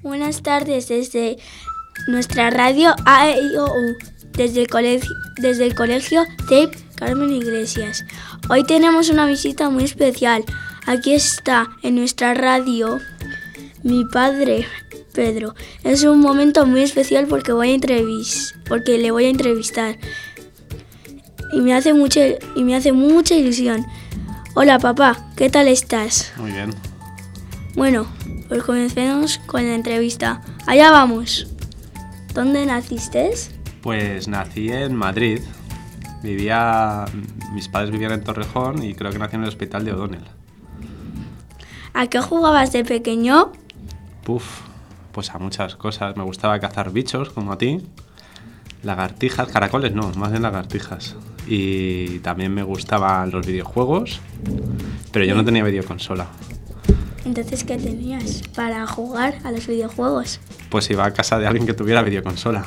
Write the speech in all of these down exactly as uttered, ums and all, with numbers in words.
Buenas tardes desde nuestra radio A I O U, desde el colegio, desde el colegio de Carmen Iglesias. Hoy tenemos una visita muy especial. Aquí está en nuestra radio mi padre, Pedro. Es un momento muy especial porque voy a entrevis- porque le voy a entrevistar. Y me hace mucha, y me hace mucha ilusión. Hola papá, ¿qué tal estás? Muy bien. Bueno, pues comencemos con la entrevista. Allá vamos. ¿Dónde naciste? Pues nací en Madrid. Vivía, mis padres vivían en Torrejón y creo que nací en el hospital de O'Donnell. ¿A qué jugabas de pequeño? Puf, pues a muchas cosas. Me gustaba cazar bichos, como a ti. Lagartijas, caracoles no, más bien lagartijas. Y también me gustaban los videojuegos, pero yo no tenía videoconsola. Entonces, ¿qué tenías para jugar a los videojuegos? Pues iba a casa de alguien que tuviera videoconsola.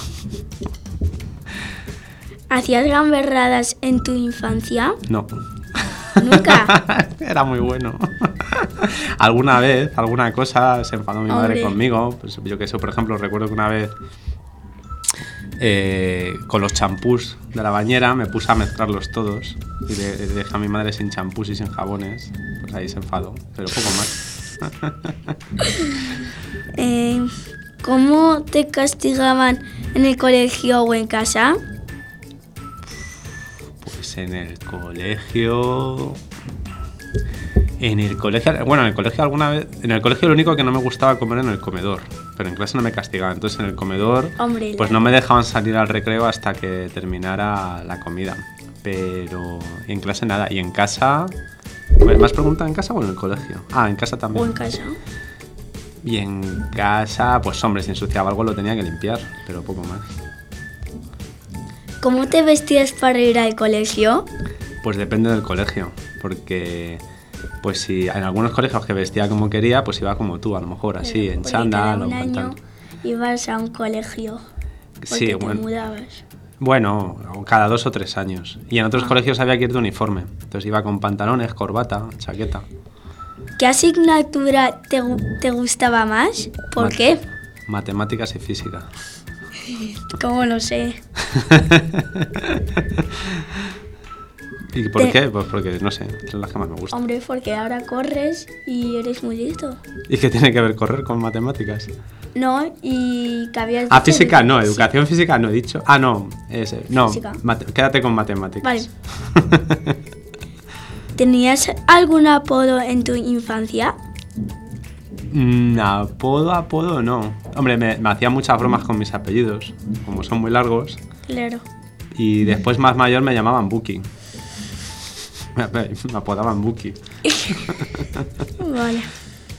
¿Hacías gamberradas en tu infancia? No. ¿Nunca? Era muy bueno. Alguna vez, alguna cosa, se enfadó mi Hombre. madre conmigo. Pues yo que sé, por ejemplo, recuerdo que una vez eh, con los champús de la bañera me puse a mezclarlos todos y le, le dejé a mi madre sin champús y sin jabones. Pues ahí se enfadó, pero poco más. eh, ¿Cómo te castigaban en el colegio o en casa? Pues en el colegio... En el colegio... Bueno, en el colegio alguna vez... En el colegio lo único que no me gustaba comer en el comedor. Pero en clase no me castigaban. Entonces en el comedor... Hombre, pues la- no me dejaban salir al recreo hasta que terminara la comida. Pero en clase nada. Y en casa... ¿Me has preguntado en casa o en el colegio? Ah, en casa ¿O también. en casa? Y en casa, pues hombre, si ensuciaba algo lo tenía que limpiar. Pero poco más. ¿Cómo te vestías para ir al colegio? Pues depende del colegio, porque pues si en algunos colegios que vestía como quería, pues iba como tú, a lo mejor así, en Porque cada chándal o un año pantalón. ibas a un colegio. Porque Sí, te bueno, mudabas. bueno, cada dos o tres años. Y en otros Ah. colegios había que ir de uniforme, entonces iba con pantalones, corbata, chaqueta. ¿Qué asignatura te, gu- te gustaba más? ¿Por Mat- qué? Matemáticas y física. ¿Cómo lo sé? ¿Y por Te- qué? Pues porque, no sé, son las que más me gustan. Hombre, porque ahora corres y eres muy listo. ¿Y qué tiene que ver correr con matemáticas? No, y que habías Ah, dicho física de- no, sí. educación física no he dicho. Ah, no, ese, no, Física. mate- quédate con matemáticas. Vale. ¿Tenías algún apodo en tu infancia? Mm, apodo, apodo no. Hombre, me, me hacía muchas bromas con mis apellidos, como son muy largos. Claro. Y después más mayor me llamaban Buki. Me, me- me apodaban Buki. Vale.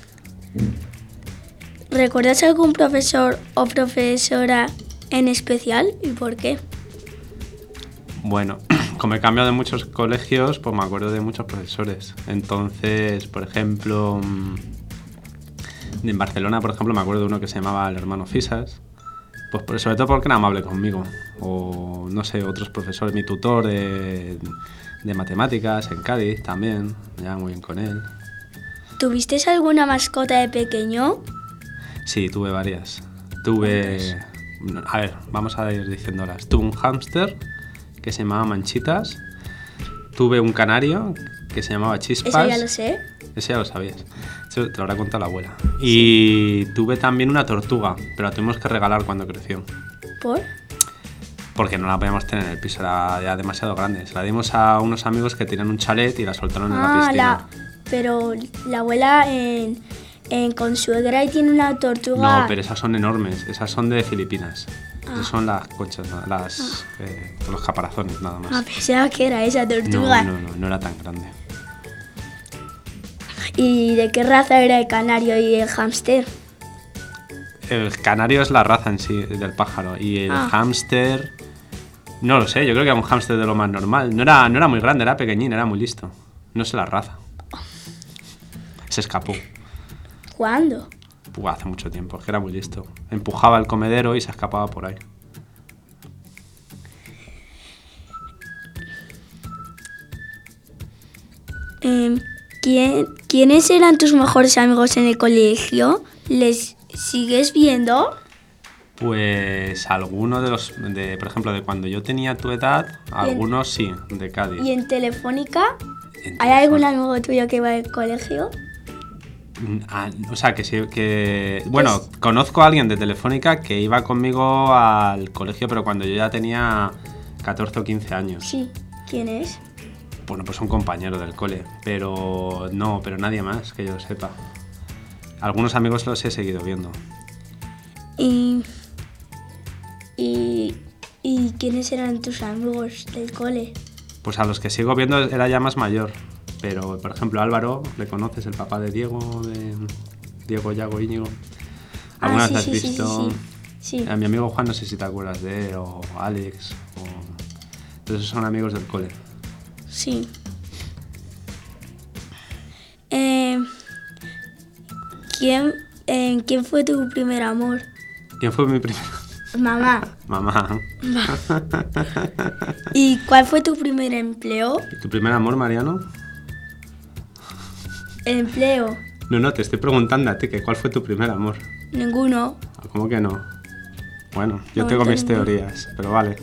¿Recuerdas algún profesor o profesora en especial y por qué? Bueno, como he cambiado de muchos colegios, pues me acuerdo de muchos profesores. Entonces, por ejemplo, mm, en Barcelona, por ejemplo, me acuerdo de uno que se llamaba el hermano Fisas. Pues por- sobre todo porque era amable conmigo. O, no sé, otros profesores, mi tutor de, de matemáticas en Cádiz también, me llevaba muy bien con él. ¿Tuviste alguna mascota de pequeño? Sí, tuve varias. Tuve... A ver, vamos a ir diciéndolas. Tuve un hámster que se llamaba Manchitas. Tuve un canario que se llamaba Chispas. Eso ya lo sé. Ese ya lo sabías. Eso te lo habrá contado la abuela. Y tuve también una tortuga, pero la tuvimos que regalar cuando creció. ¿Por? Porque no la podíamos tener en el piso, era ya demasiado grande. Se la dimos a unos amigos que tenían un chalet y la soltaron en la Ah, piscina. la... Pero la abuela en, en Consuegra y tiene una tortuga. No, pero esas son enormes, esas son de Filipinas. Ah. Esas son las conchas, ¿no? las, eh, los caparazones nada más. Ah, pensaba que era esa no, tortuga. no, no, no era tan grande. ¿Y de qué raza era el canario y el hámster? El canario es la raza en sí del pájaro y el Ah. hámster, no lo sé, yo creo que era un hámster de lo más normal. No era, no era muy grande, era pequeñín, era muy listo. No sé la raza. Se escapó. ¿Cuándo? Puh, hace mucho tiempo, es que era muy listo. Empujaba el comedero y se escapaba por ahí. Eh, ¿quién, ¿Quiénes eran tus mejores amigos en el colegio? ¿Les ¿Sigues viendo? Pues algunos de los, de, por ejemplo, de cuando yo tenía tu edad, algunos sí, de Cádiz. ¿Y en Telefónica? En ¿Hay algún amigo tuyo que va al colegio? Ah, o sea, que sí, que... Bueno, Pues- conozco a alguien de Telefónica que iba conmigo al colegio, pero cuando yo ya tenía catorce o quince años. Sí. ¿Quién es? Bueno, pues un compañero del cole, pero no, pero nadie más que yo sepa. Algunos amigos los he seguido viendo. Y... ¿Y, y quiénes eran tus amigos del cole? Pues a los que sigo viendo era ya más mayor. Pero, por ejemplo, Álvaro, ¿le conoces? El papá de Diego, de Diego, Yago, Íñigo. ¿Alguna Ah, sí, vez has sí, sí, visto? sí, sí. Sí. A mi amigo Juan, no sé si te acuerdas de él, o Alex, o... Entonces son amigos del cole. Sí. Eh, ¿quién, eh, ¿Quién fue tu primer amor? ¿Quién fue mi primer? Mamá. Mamá. ¿Y cuál fue tu primer empleo? ¿Y tu primer amor, Mariano? Empleo. No, no, te estoy preguntando a ti, que ¿cuál fue tu primer amor? Ninguno. ¿Cómo que no? Bueno, yo No, tengo mis ninguno. teorías, pero vale.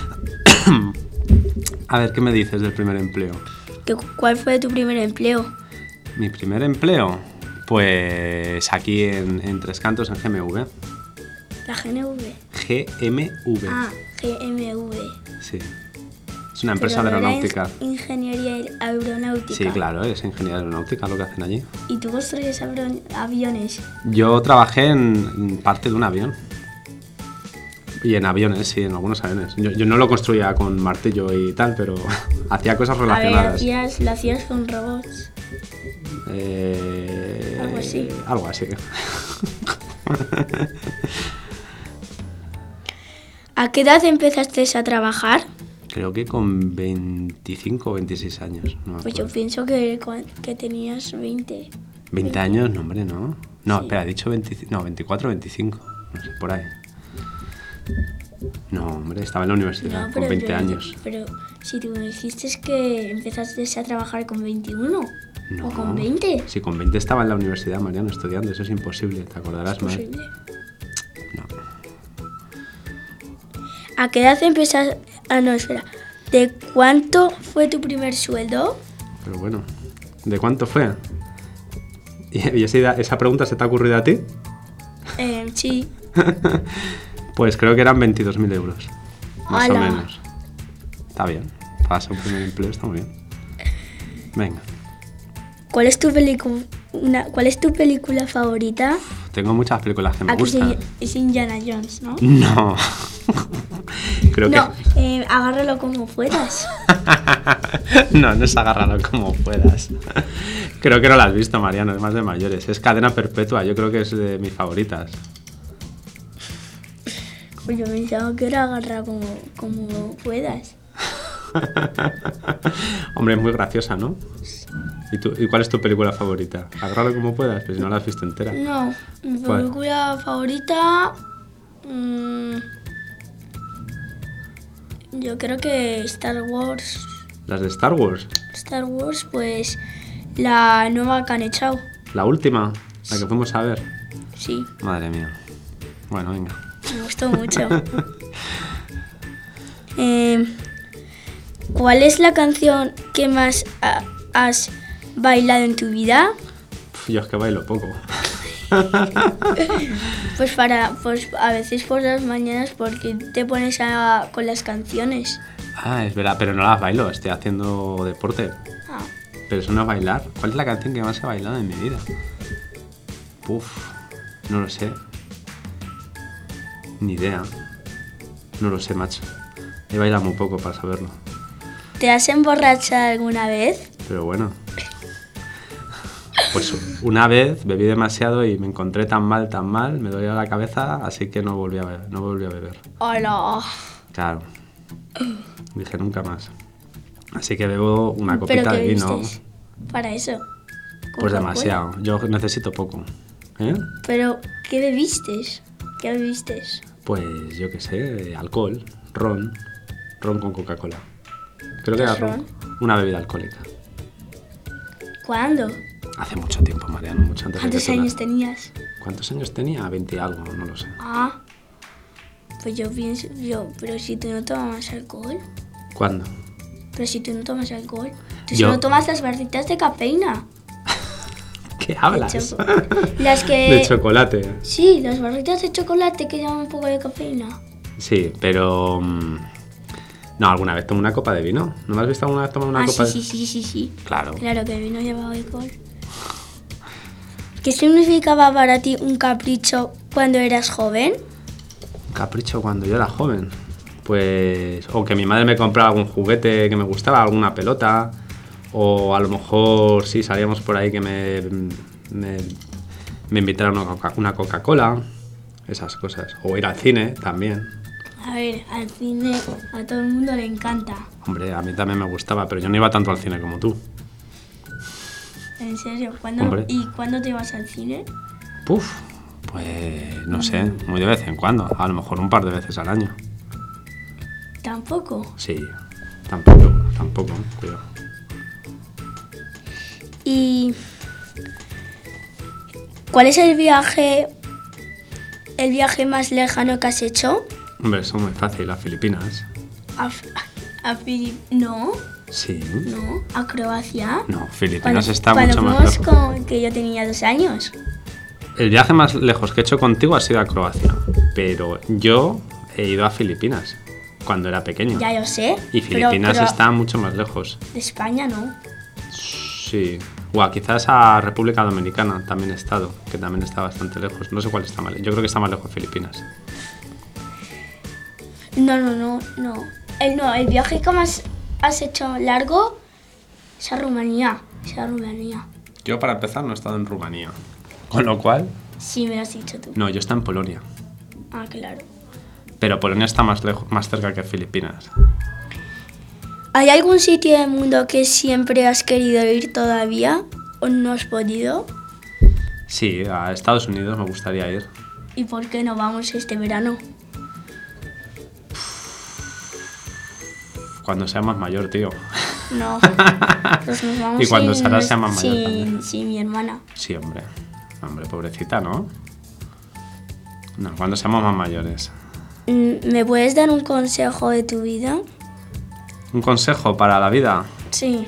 A ver, ¿qué me dices del primer empleo? ¿Qué- ¿Cuál fue tu primer empleo? Mi primer empleo, pues aquí en, en Tres Cantos, en G M V. La G N V. G M V. Ah, G M V. Sí. Es una empresa Pero de no era aeronáutica. in- Ingeniería aeronáutica. Sí, claro, es ingeniería aeronáutica lo que hacen allí. ¿Y tú construyes avro- aviones? Yo trabajé en, en parte de un avión. Y en aviones, sí, en algunos aviones. Yo, yo no lo construía con martillo y tal, pero hacía cosas A ver, relacionadas. hacías, lo hacías con robots. Eh, Algo así. Algo así. ¿A qué edad empezaste a trabajar? Creo que con veinticinco o veintiséis años. No me Pues yo acuerdo. pienso que, cua- que tenías veinte. veinte años, no, hombre, no. No, Sí. espera, he dicho veinticinco, no, veinticuatro o veinticinco. No sé, por ahí. No, hombre, estaba en la universidad con veinte yo- años. Pero si tú me dijiste que empezaste a trabajar con veintiuno No. o con veinte. Sí, con veinte estaba en la universidad, Mariano, estudiando. Eso es imposible, te acordarás Es mal. posible. No. ¿A qué edad empezaste? Ah, no, espera. ¿De cuánto fue tu primer sueldo? Pero bueno, ¿de cuánto fue? ¿Y y esa, idea- esa pregunta se te ha ocurrido a ti? Eh, sí. Pues creo que eran veintidós mil euros. Más ¡Hala! o menos. Está bien. Para ser un primer empleo está muy bien. Venga. ¿Cuál es tu película? Una, ¿Cuál es tu película favorita? Tengo muchas películas que me Ah, que gustan. sí, es Indiana Jones, ¿no? No. Creo No, que... eh, agárralo como puedas. No, no es agárralo como puedas. Creo que no la has visto, Mariano, es más de mayores. Es Cadena Perpetua, yo creo que es de mis favoritas. Pues yo pensaba que era agarrar como, como puedas. Hombre, es muy graciosa, ¿no? ¿Y, tú, ¿Y cuál es tu película favorita? Agárralo como puedas, pues si no la has visto entera. No, mi ¿Cuál? película favorita... mm, yo creo que Star Wars. Las de Star Wars. Star Wars, pues la nueva que han echado. La última, la que fuimos a ver. Sí, Madre mía. Bueno, venga. me gustó mucho. Eh, ¿Cuál es la canción que más ha- has bailado en tu vida? Uf, yo es que bailo poco. Pues para, pues a veces por las mañanas porque te pones a- con las canciones. Ah, es verdad, pero no las bailo, estoy haciendo deporte. Ah, Pero eso no es bailar. ¿Cuál es la canción que más he bailado en mi vida? Uf, no lo sé. Ni idea. No lo sé, macho. He bailado muy poco para saberlo. ¿te has emborrachado alguna vez? Pero bueno. Pues una vez bebí demasiado y me encontré tan mal, tan mal, me dolía la cabeza, así que no volví a beber. No volví a beber. Hola. Claro. Dije nunca más. Así que bebo una ¿Pero copita qué de vino. bebisteis para eso? Pues Coca-Cola. demasiado. Yo necesito poco. ¿Eh? ¿Pero qué bebisteis? ¿Qué bebisteis? Pues yo qué sé, alcohol, ron, ron con Coca-Cola. Creo que era ¿Qué es ron. ron? Una bebida alcohólica. ¿Cuándo? Hace mucho tiempo, Mariano, mucho antes de que ¿Cuántos tú años na- tenías? ¿Cuántos años tenía? veinte y algo, no lo sé. Ah, pues yo pienso, yo, pero si tú no tomas alcohol, ¿Cuándo? pero si tú no tomas alcohol, tú Yo- solo tomas las barritas de cafeína. ¿Qué hablas? De choco- Las que... De chocolate. Sí, las barritas de chocolate que llevan un poco de cafeína. Sí, pero... mm, no, alguna vez tomé una copa de vino. ¿No me has visto alguna vez tomar una ah, copa sí, de sí, sí, sí, sí. Claro. Claro que el vino llevaba alcohol. ¿Qué significaba para ti un capricho cuando eras joven? Un capricho cuando yo era joven. Pues... O que mi madre me comprara algún juguete que me gustaba, alguna pelota. O a lo mejor, sí, salíamos por ahí que me... Me, me invitaran una Coca- una Coca-Cola. Esas cosas. O ir al cine también. A ver, al cine a todo el mundo le encanta. Hombre, a mí también me gustaba, pero yo no iba tanto al cine como tú. ¿En serio? ¿Cuándo, Hombre. ¿Y cuándo te vas al cine? Puf, pues no sé, muy de vez en cuando. A lo mejor un par de veces al año. Tampoco. Sí, tampoco, tampoco, cuidado. ¿Y cuál es el viaje, el viaje más lejano que has hecho? Hombre, eso es muy fácil, a Filipinas. A, a Filip- No, Sí. no, a Croacia. No, Filipinas Cuando- está cuando mucho más fuimos lejos. con que yo tenía dos años. El viaje más lejos que he hecho contigo ha sido a Croacia, pero yo he ido a Filipinas cuando era pequeño. Ya yo sé. Y pero- Filipinas pero está mucho más lejos. de España no. Sí. O quizás a República Dominicana también he estado, que también está bastante lejos. No sé cuál está más lejos. Yo creo que está más lejos Filipinas. No, no, no, no. El, no, el viaje que más has hecho largo es a Rumanía. Es a Rumanía. Yo para empezar no he estado en Rumanía. Con lo cual... Sí, me lo has dicho tú. No, yo estoy en Polonia. Ah, claro. Pero Polonia está más lejos, más cerca que Filipinas. ¿Hay algún sitio del mundo que siempre has querido ir todavía o no has podido? Sí, a Estados Unidos me gustaría ir. ¿Y por qué no vamos este verano? Cuando sea más mayor, tío. No. Pues nos vamos Y cuando sin- Sara sea más mayor sin- también. sin mi hermana. Sí, hombre. Hombre, pobrecita, ¿no? No, cuando seamos más mayores. Mm, ¿Me puedes dar un consejo de tu vida? ¿Un consejo para la vida? Sí.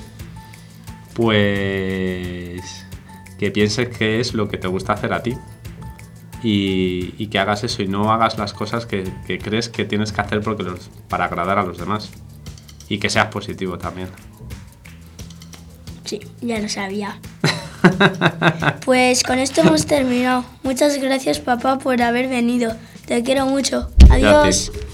Pues... que pienses qué es lo que te gusta hacer a ti. Y, y que hagas eso y no hagas las cosas que, que crees que tienes que hacer porque los, para agradar a los demás. Y que seas positivo también. Sí, ya lo sabía. Pues con esto hemos terminado. Muchas gracias, papá, por haber venido. Te quiero mucho. Adiós. Ya te-